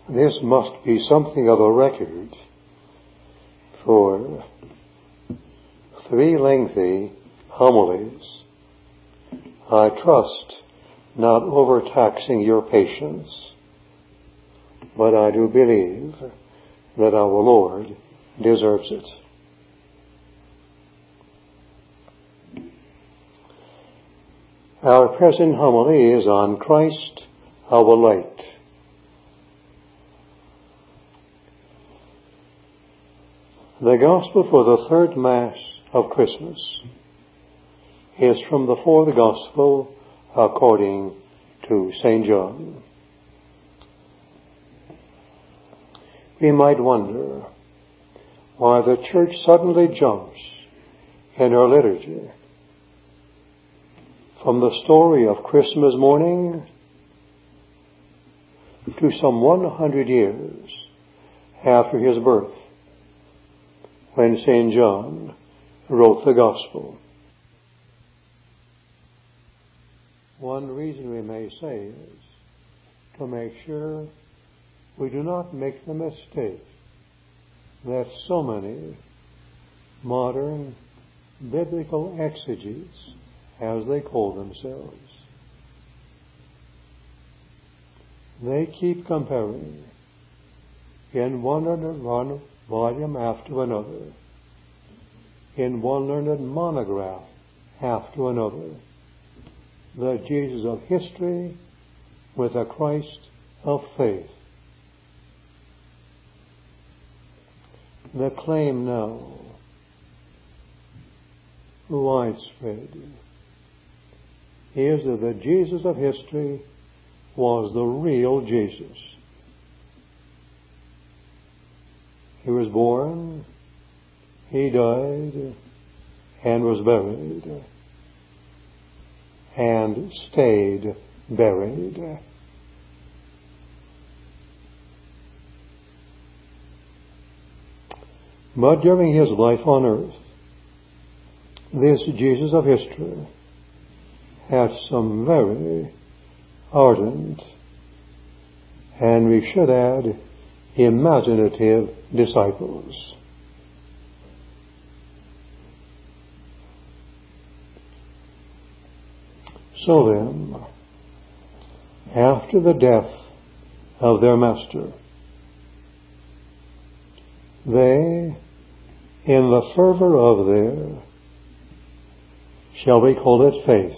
This must be something of a record for 3 lengthy homilies. I trust not overtaxing your patience, but I do believe that our Lord deserves it. Our present homily is on Christ, our light. The Gospel for the third Mass of Christmas is from the fourth Gospel according to St. John. We might wonder why the Church suddenly jumps in her liturgy from the story of Christmas morning to some 100 years after his birth, when St. John wrote the Gospel. One reason we may say is to make sure we do not make the mistake that so many modern biblical exegetes, as they call themselves, they keep comparing in one volume after another, in one learned monograph after another, the Jesus of history with the Christ of faith. The claim now, widespread, is that the Jesus of history was the real Jesus. He was born, he died, and was buried, and stayed buried. But during his life on earth, this Jesus of history had some very ardent, and we should add, imaginative disciples. So then, after the death of their master, they, in the fervor of their, shall we call it faith,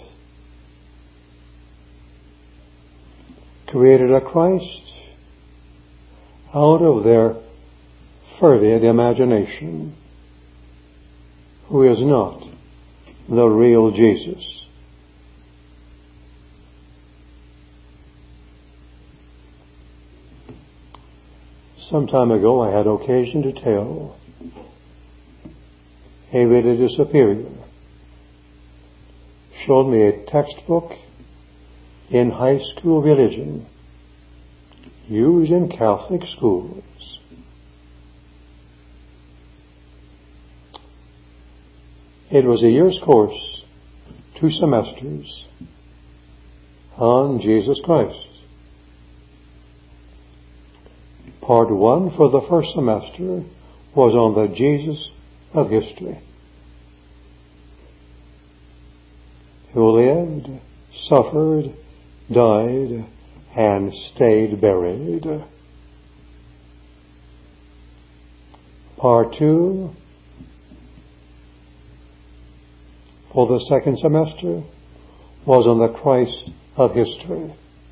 created a Christ out of their fervid imagination, who is not the real Jesus. Some time ago I had occasion to tell a religious superior showed me a textbook in high school religion used in Catholic schools. It was a year's course, 2 semesters, on Jesus Christ. Part 1 for the first semester was on the Jesus of history, who lived, suffered, died, and stayed buried. Part 2 for the second semester was on the Christ of history.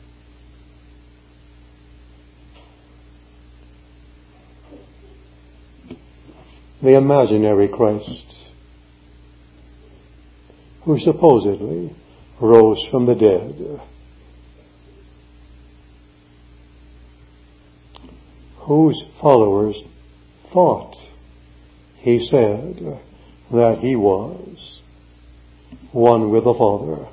The imaginary Christ, who supposedly rose from the dead, whose followers thought, he said, that he was one with the Father.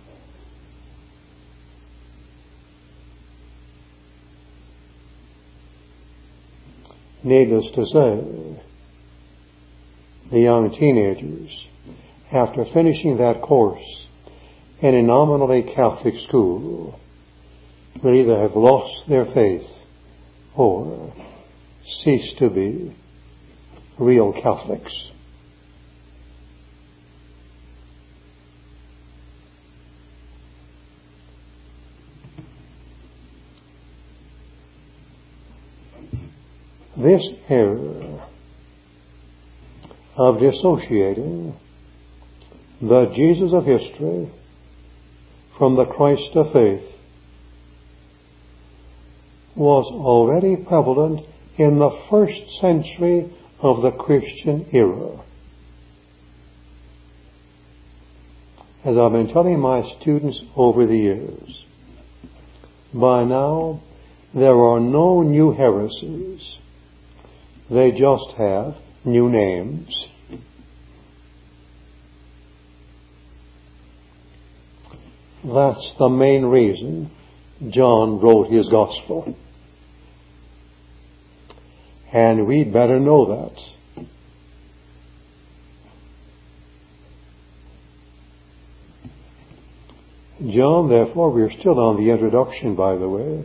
Needless to say, the young teenagers, after finishing that course in a nominally Catholic school, will either have lost their faith or cease to be real Catholics. This error of dissociating the Jesus of history from the Christ of faith was already prevalent in the first century of the Christian era. As I've been telling my students over the years, by now there are no new heresies. They just have new names. That's the main reason John wrote his gospel. And we'd better know that. John, therefore, we're still on the introduction, by the way.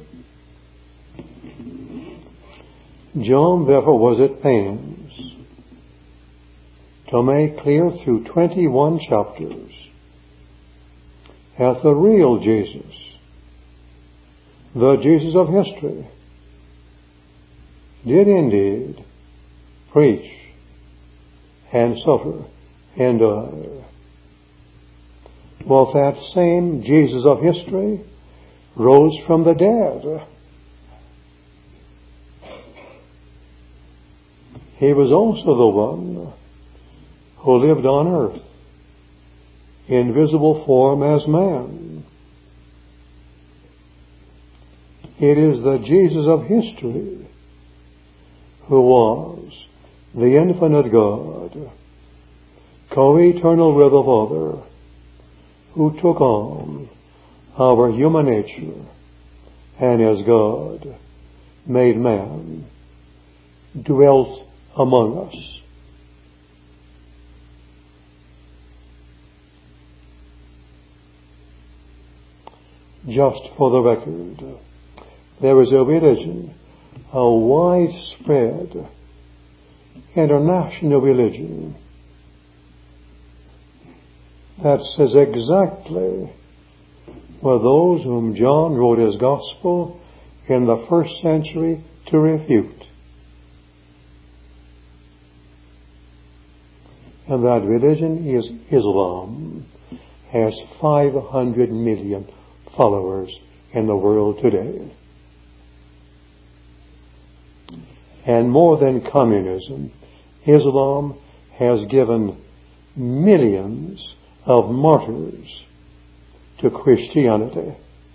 John, therefore, was at pains to make clear through 21 chapters that the real Jesus, the Jesus of history, did indeed preach and suffer and die. Well, that same Jesus of history rose from the dead. He was also the one who lived on earth in visible form as man. It is the Jesus of history who was the infinite God, co-eternal with the Father, who took on our human nature and as God made man, dwelt among us. Just for the record, there is a religion, a widespread international religion, that says exactly what those whom John wrote his gospel in the first century to refute. And that religion is Islam, has 500 million followers in the world today. And more than communism, Islam has given millions of martyrs to Christianity.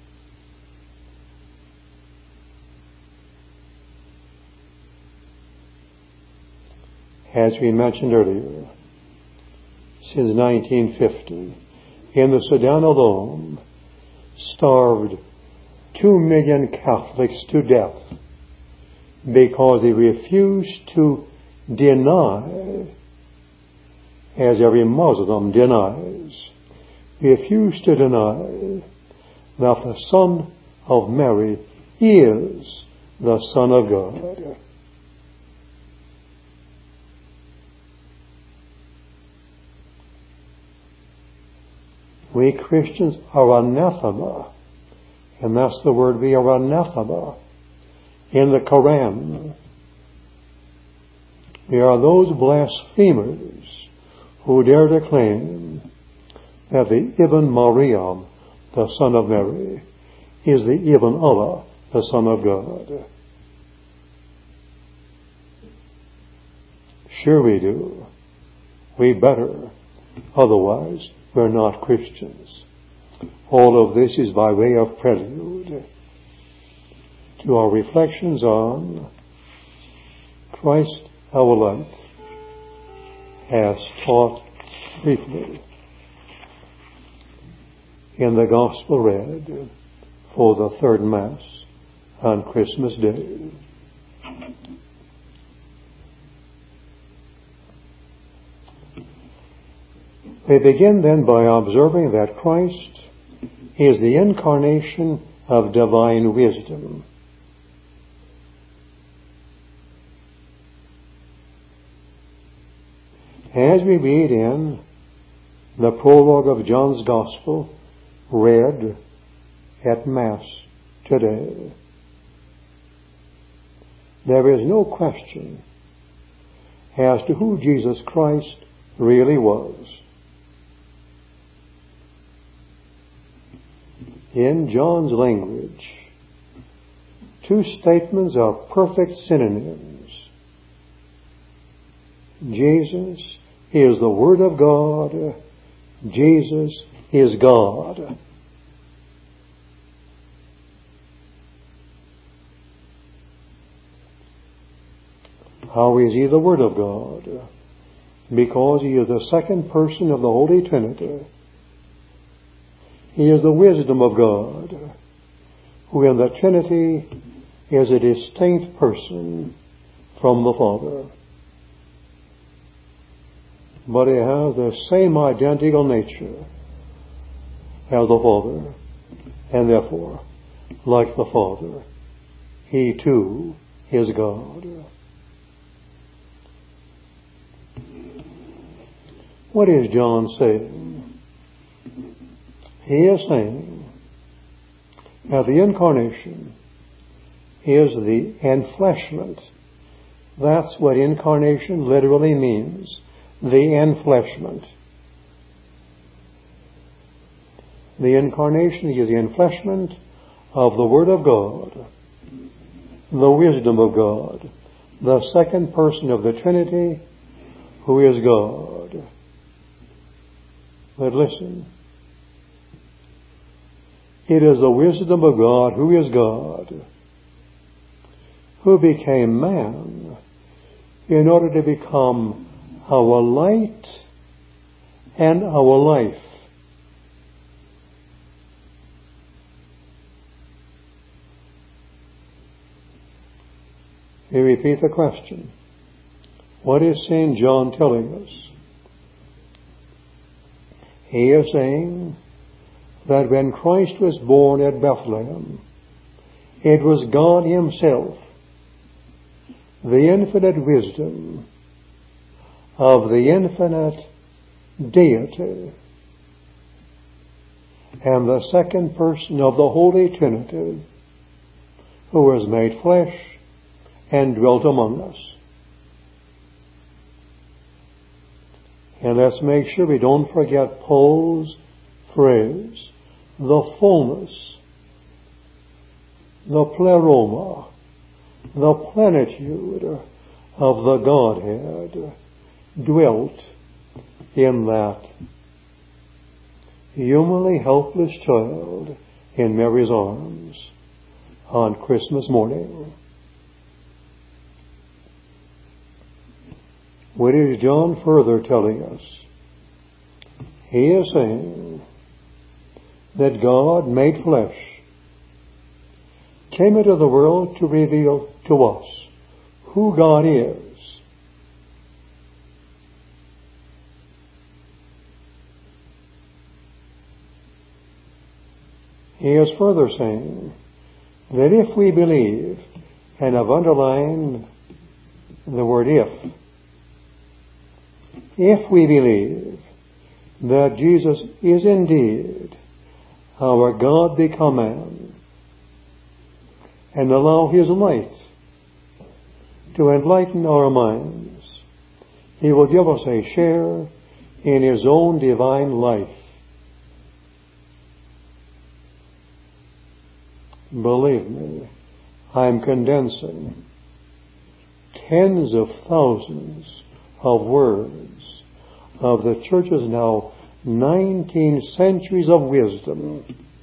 As we mentioned earlier, since 1950, in the Sudan alone, starved 2 million Catholics to death because they refused to deny, as every Muslim denies, refused to deny that the Son of Mary is the Son of God. We Christians are anathema, and that's the word, we are anathema in the Quran. We are those blasphemers who dare to claim that the Ibn Maryam, the Son of Mary, is the Ibn Allah, the Son of God. Sure we do. We better. Otherwise, we're not Christians. All of this is by way of prelude to our reflections on Christ our light as taught briefly in the Gospel read for the third Mass on Christmas Day. We begin then by observing that Christ is the incarnation of divine wisdom. as we read in the prologue of John's Gospel, read at Mass today. There is no question as to who Jesus Christ really was. In John's language, two statements are perfect synonyms. Jesus is the Word of God. Jesus is God. How is He the Word of God? Because He is the second person of the Holy Trinity. He is the wisdom of God, who in the Trinity is a distinct person from the Father. But He has the same identical nature as the Father, and therefore, like the Father, He too is God. What is John saying? He is saying that the Incarnation is the enfleshment. That's what incarnation literally means. The enfleshment. The Incarnation is the enfleshment of the Word of God, the wisdom of God, the second person of the Trinity, who is God. But listen, it is the wisdom of God, who is God, who became man in order to become our light and our life. We repeat the question. What is St. John telling us? He is saying that when Christ was born at Bethlehem, it was God Himself, the infinite wisdom of the infinite deity, and the second person of the Holy Trinity, who was made flesh and dwelt among us. And let's make sure we don't forget Paul's phrase, the fullness, the pleroma, the plenitude of the Godhead dwelt in that humanly helpless child in Mary's arms on Christmas morning. What is John further telling us? He is saying that God made flesh, came into the world to reveal to us who God is. He is further saying that if we believe, and I've underlined the word if we believe that Jesus is indeed our God become man, and allow His light to enlighten our minds, He will give us a share in His own divine life. Believe me, I'm condensing tens of thousands of words of the Church's now 19 centuries of wisdom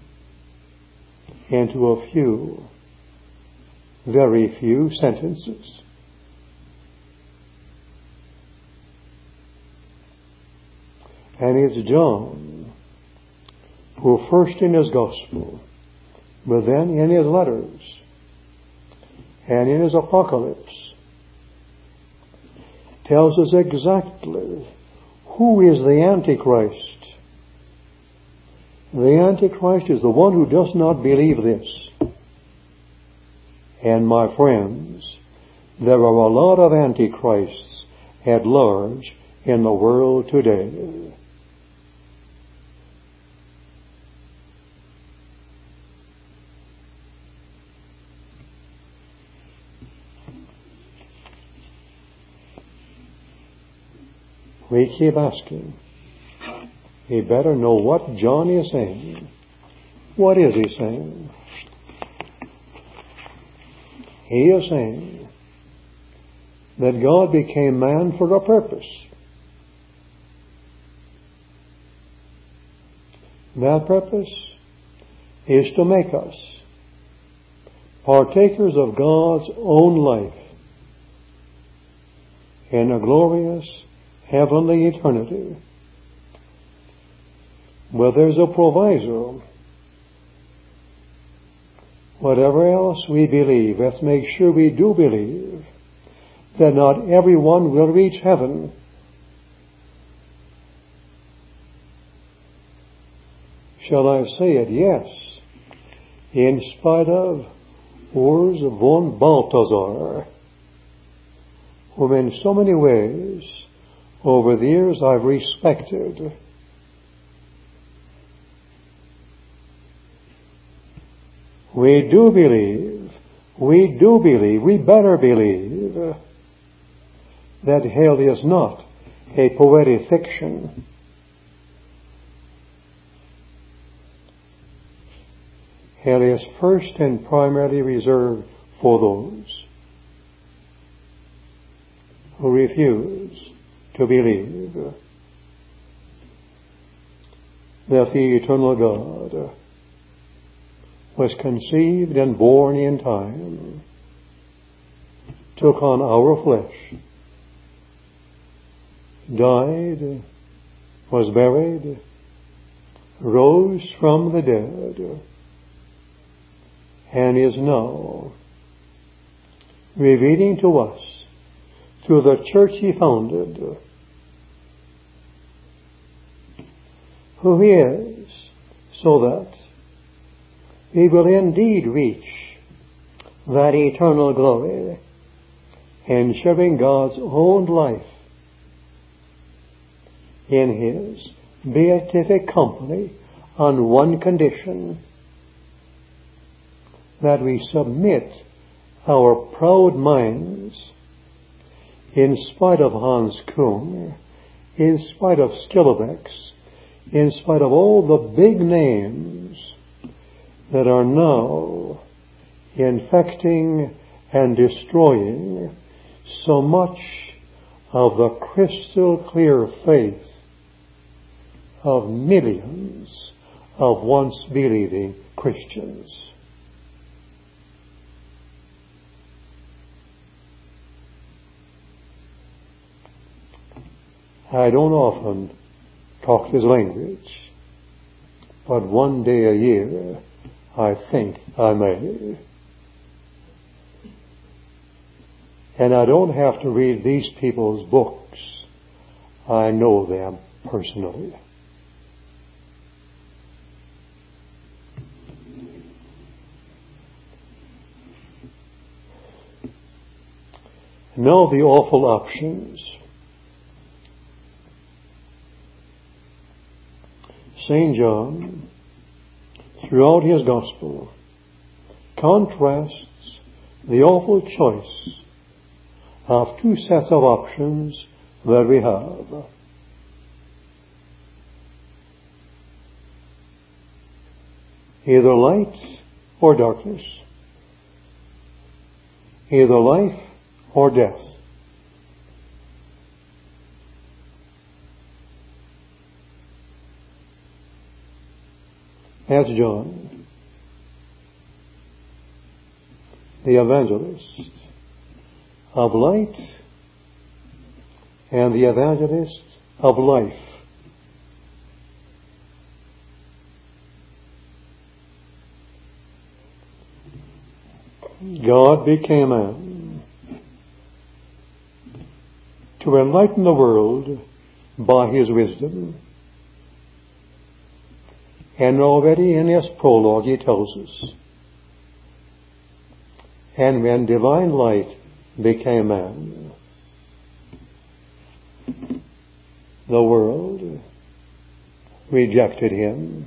into a few, very few sentences. And it's John who first in his Gospel, but then in his letters and in his Apocalypse, tells us exactly who is the Antichrist. The Antichrist is the one who does not believe this. And my friends, there are a lot of Antichrists at large in the world today. We keep asking. We better know what John is saying. What is he saying? He is saying that God became man for a purpose. That purpose is to make us partakers of God's own life in a glorious heavenly eternity. But there's a proviso. Whatever else we believe, let's make sure we do believe that not everyone will reach heaven. Shall I say it? Yes. In spite of Urs von Balthasar, whom in so many ways over the years I've respected. We better believe that hell is not a poetic fiction. Hell is first and primarily reserved for those who refuse to believe that the eternal God was conceived and born in time, took on our flesh, died, was buried, rose from the dead, and is now revealing to us, through the church he founded, who he is, so that we will indeed reach that eternal glory in sharing God's own life in his beatific company on one condition: that we submit our proud minds, in spite of Hans Küng, in spite of Skillebex, in spite of all the big names that are now infecting and destroying so much of the crystal clear faith of millions of once believing Christians. I don't often talk this language, but one day a year I think I may. And I don't have to read these people's books. I know them personally. Now the awful options. St. John, throughout his gospel, contrasts the awful choice of two sets of options that we have. Either light or darkness. Either life or death. That's John, the evangelist of light and the evangelist of life. God became man to enlighten the world by his wisdom. And already in his prologue he tells us, and when divine light became man, the world rejected him.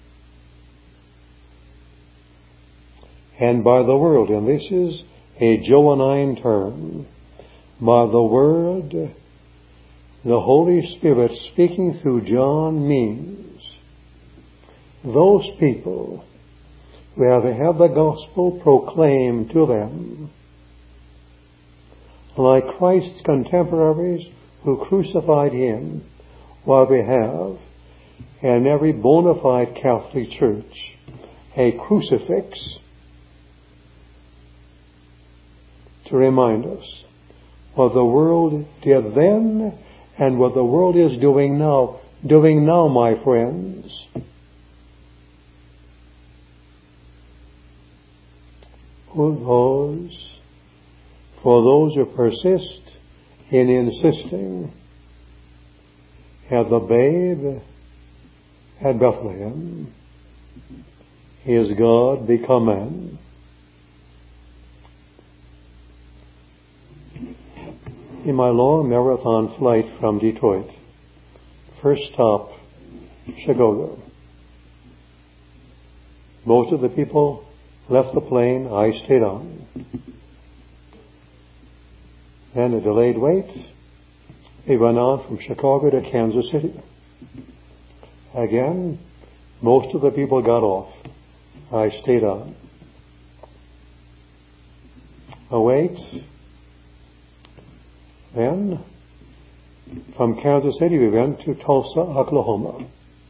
And by the world, and this is a Johannine term, by the word, the Holy Spirit speaking through John means those people who have had the gospel proclaimed to them, like Christ's contemporaries who crucified him, while we have in every bona fide Catholic church a crucifix to remind us what the world did then and what the world is doing now. Doing now, my friends. For those who persist in insisting, had the babe at Bethlehem, is God become man? In my long marathon flight from Detroit, first stop, Chicago. Most of the people left the plane. I stayed on. Then a delayed wait. We went on from Chicago to Kansas City. Again, most of the people got off. I stayed on. A wait. Then, from Kansas City, we went to Tulsa, Oklahoma.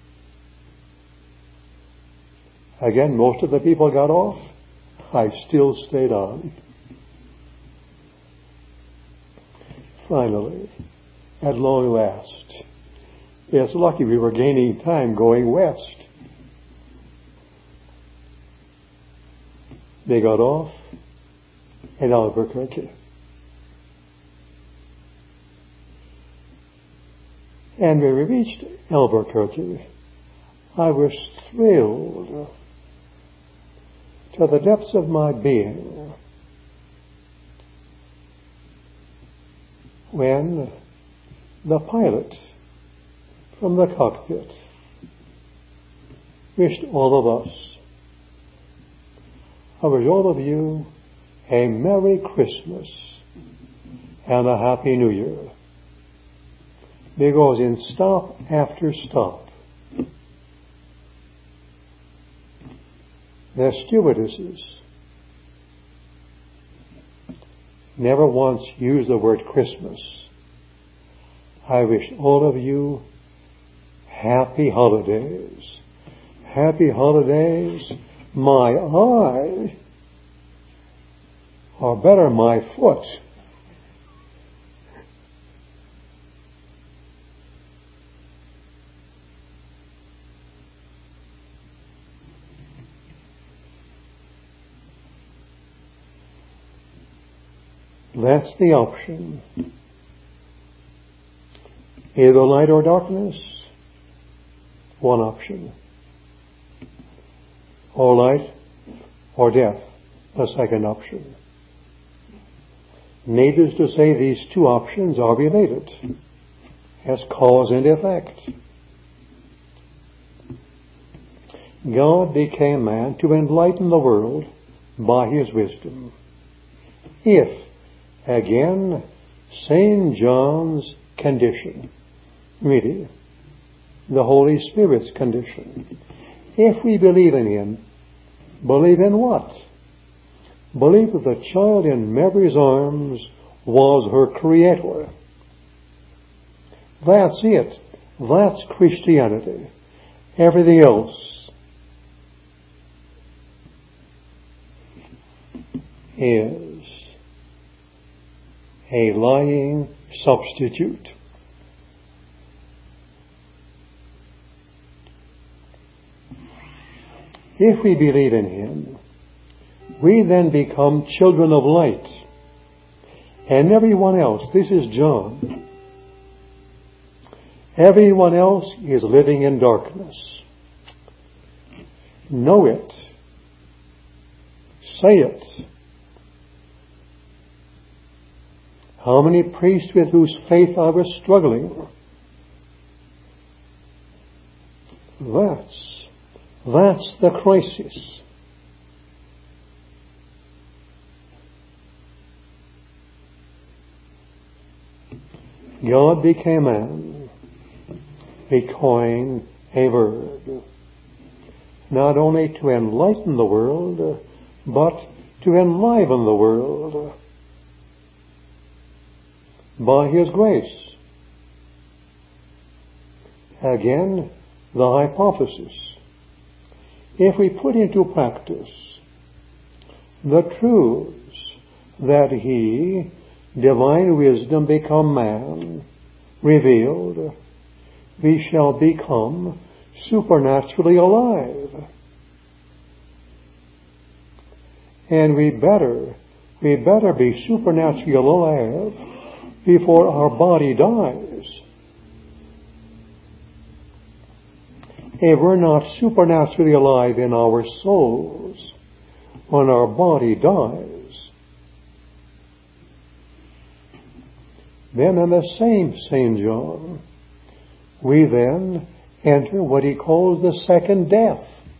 Again, most of the people got off. I still stayed on. Finally, at long last, it's lucky we were gaining time going west. They got off in Albuquerque. And when we reached Albuquerque, I was thrilled to the depths of my being when the pilot from the cockpit wished all of us, I wish all of you a Merry Christmas and a Happy New Year. Because in stop after stop, the stewardesses never once used the word Christmas. I wish all of you happy holidays. Happy holidays, my eye, or better, my foot. That's the option. Either light or darkness, one option. Or light or death, the second option. Needless to say, these two options are related as cause and effect. God became man to enlighten the world by his wisdom. If, again, St. John's condition, really, the Holy Spirit's condition. If we believe in him, believe in what? Believe that the child in Mary's arms was her creator. That's it. That's Christianity. Everything else is a lying substitute. If we believe in him, we then become children of light. And everyone else, this is John, everyone else is living in darkness. Know it. Say it. How many priests with whose faith I was struggling That's the crisis. God became man, becoming a Word, not only to enlighten the world, but to enliven the world by His grace. Again, the hypothesis. If we put into practice the truths that He, divine wisdom become man, revealed, we shall become supernaturally alive. And we better be supernaturally alive before our body dies. If we're not supernaturally alive in our souls when our body dies, then in the same St. John, we then enter what he calls the second death.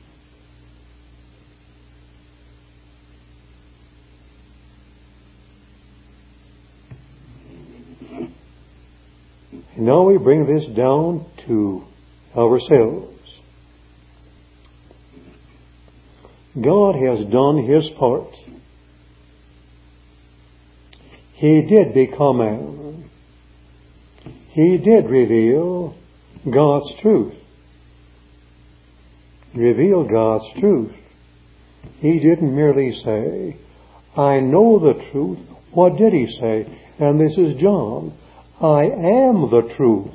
And now we bring this down to ourselves. God has done His part. He did become man. He did reveal God's truth. Reveal God's truth. He didn't merely say, I know the truth. What did He say? And this is John. I am the truth.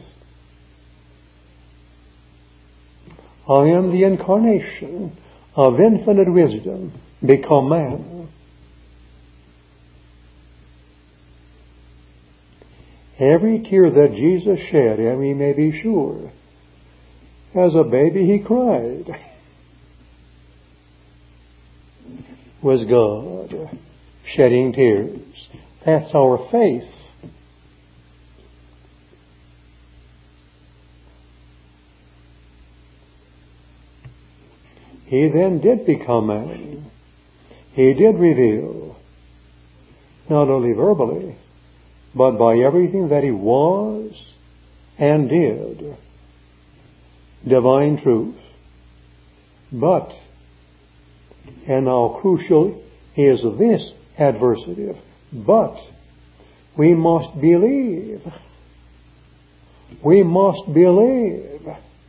I am the incarnation of infinite wisdom become man. Every tear that Jesus shed, and we may be sure, as a baby He cried, was God shedding tears. That's our faith. He then did become man. He did reveal, not only verbally, but by everything that He was and did, divine truth. But, and how crucial is this adversative, but we must believe. We must believe.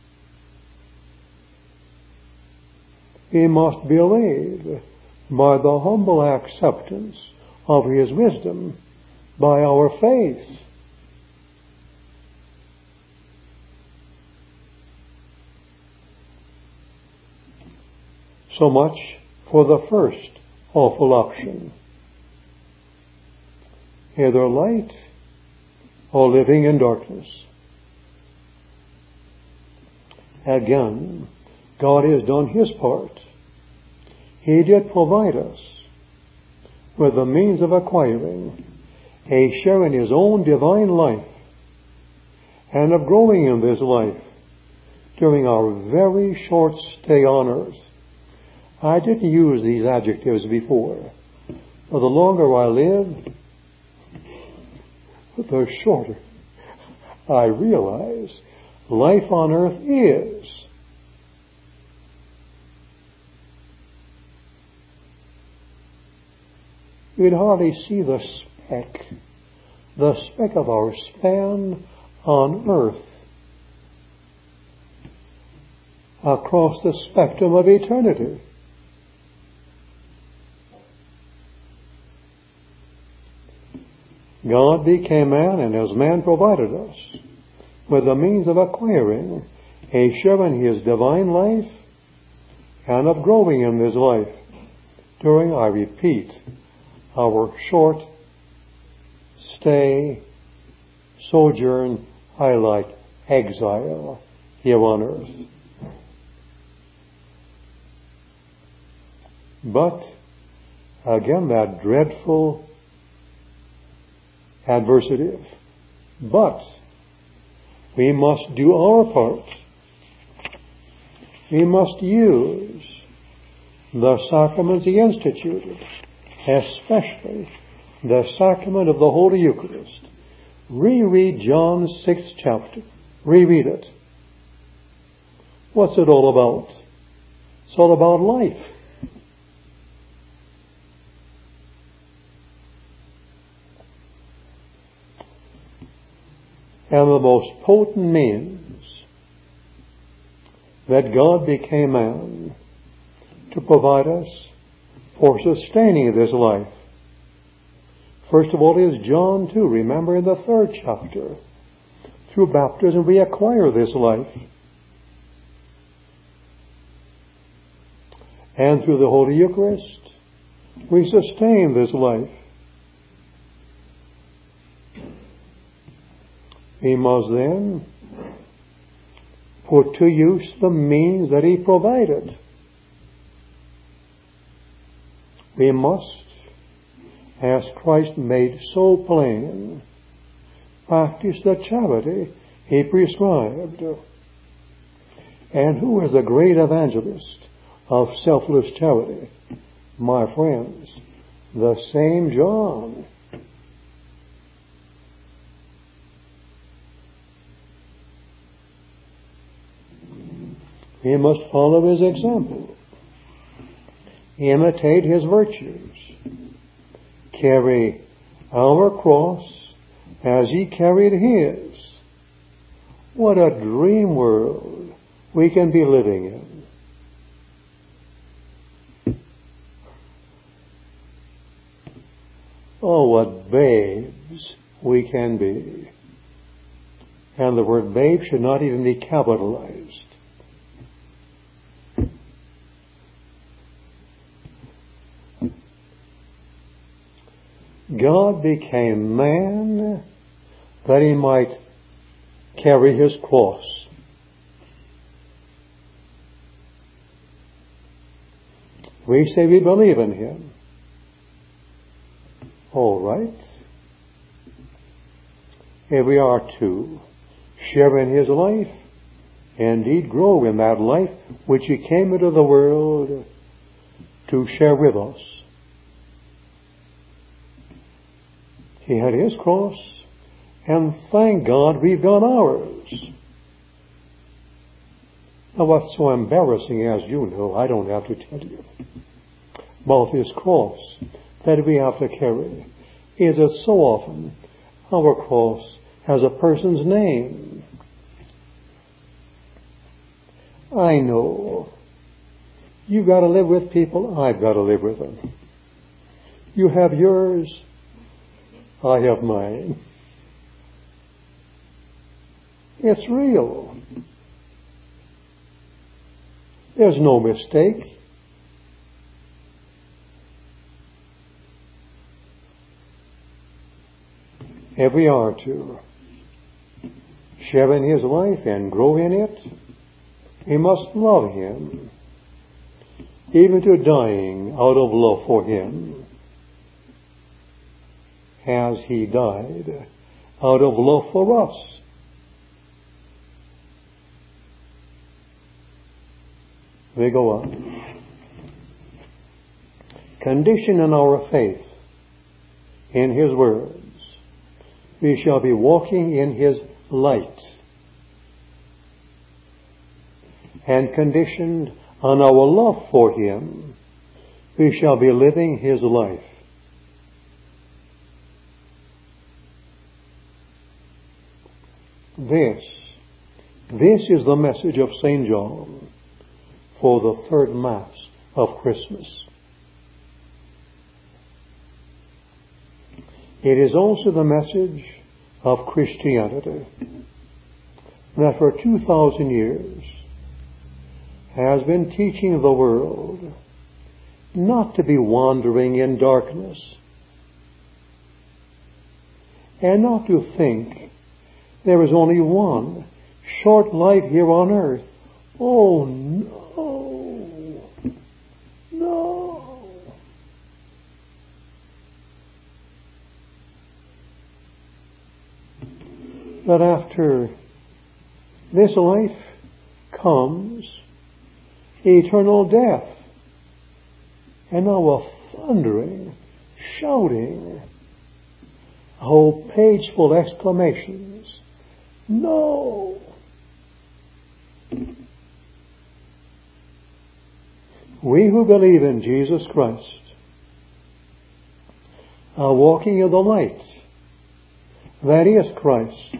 We must believe by the humble acceptance of His wisdom, by our faith. So much for the first awful option. Either light or living in darkness. Again, God has done His part. He did provide us with the means of acquiring a share in His own divine life and of growing in this life during our very short stay on earth. I didn't use these adjectives before, but the longer I live, the shorter I realize life on earth is. We'd hardly see the speck of our span on earth across the spectrum of eternity. God became man, and as man provided us with the means of acquiring a share in His divine life and of growing in this life during, I repeat, our short stay, sojourn, exile here on earth. But, again, that dreadful adversative. But we must do our part. we must use the sacraments He instituted, especially the sacrament of the Holy Eucharist. Reread John's 6th chapter. Reread it. What's it all about? It's all about life. And the most potent means that God became man to provide us for sustaining this life. First of all is John 2. Remember in the 3rd chapter, through baptism we acquire this life. And through the Holy Eucharist we sustain this life. We must then put to use the means that He provided. We must, as Christ made so plain, practice the charity He prescribed. And who is the great evangelist of selfless charity? My friends, the same John. We must follow his example, imitate his virtues, carry our cross as he carried his. What a dream world we can be living in. Oh, what babes we can be. And the word babe should not even be capitalized. God became man that he might carry his cross. We say we believe in him. All right. If we are to share in his life, indeed grow in that life which he came into the world to share with us. He had his cross, and thank God we've got ours. Now what's so embarrassing, as you know, I don't have to tell you, about this cross that we have to carry, is that so often our cross has a person's name. I know. You've got to live with people, I've got to live with them. You have yours, I have mine. It's real. There's no mistake. If we are to share in his life and grow in it, we must love him, even to dying out of love for him, as he died out of love for us. We go on. Condition in our faith in his words. We shall be walking in his light. And conditioned on our love for him, we shall be living his life. This is the message of St. John for the third Mass of Christmas. It is also the message of Christianity that for 2,000 years has been teaching the world not to be wandering in darkness and not to think there is only one short life here on earth. Oh, no. No. That after this life comes eternal death. And now a thundering, shouting, a whole page full of exclamations. No! We who believe in Jesus Christ are walking in the light. That is Christ.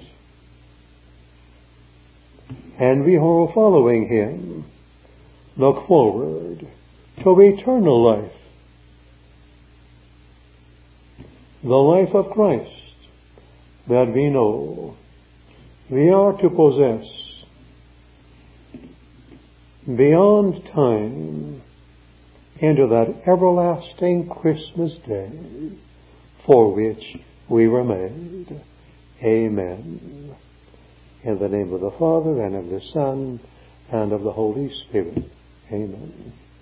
And we who are following Him look forward to eternal life. The life of Christ that we know we are to possess beyond time into that everlasting Christmas day for which we were made. Amen. In the name of the Father, and of the Son, and of the Holy Spirit. Amen.